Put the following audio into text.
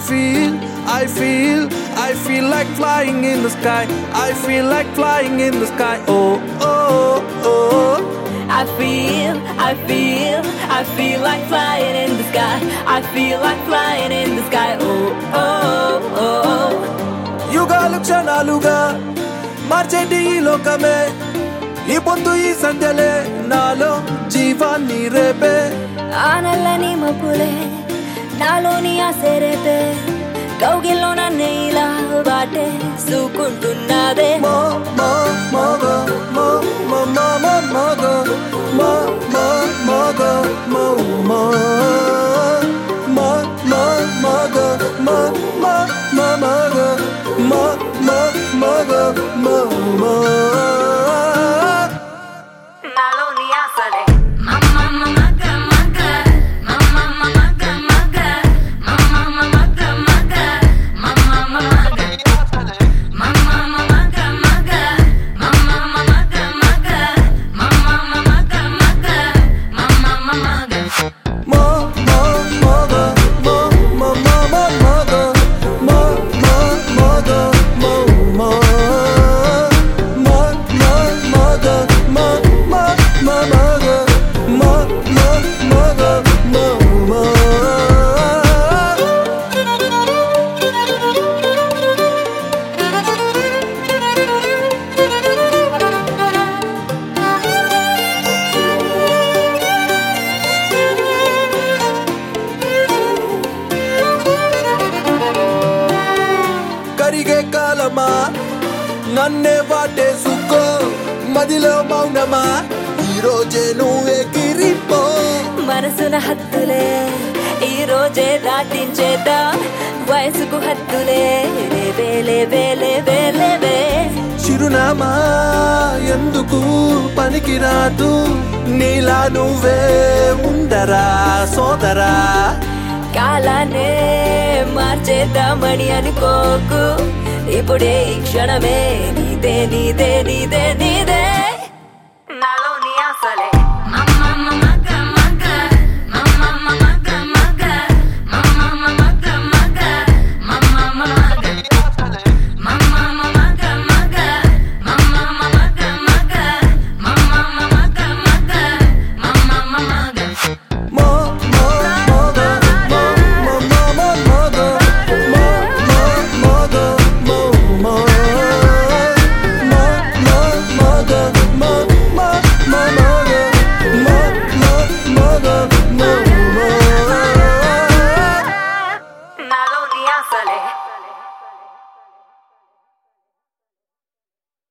I feel like flying in the sky. I feel like flying in the sky. Oh, oh, oh. I feel like flying in the sky. I feel like flying in the sky. Oh, oh, oh. యుగాలు క్షణాలుగా మార్చేటి ఈ లోకమే ఈ పొద్దు ఈ సంధ్యలే నాలో జీవాన్ని రేపే ఆ నల్లని మబ్బులే నాలోని ఆశ రేపే కౌగిల్లో నన్ను ఇలా బాటే సూకుంటున్నదే మో మో మోగో మో మో మో మో మోగో మో మో మోగో మో మో మో మో మోగో మో మో మో మోగో మో మో మోగో మో మో నాలోని ఆశలే కరిగే కాలమా నన్నే వాటేసుకో మదిలో మౌనమా ఈరోజే నువ్వే గిరిపో మనసున హద్దులే ఈ రోజే దాటించేదా వయసుకు హద్దులే లేవే లేవే లేవే లేవే చిరునామా ఎందుకు పనికిరాదు నీలా నువ్వే ఉండరా సోదరా కాలాన్నే మార్చేద్దామని అనుకోకు ఇప్పుడే ఈ క్షణమే నీదే నీదే నీదే నీదే నాలోని ఆశలే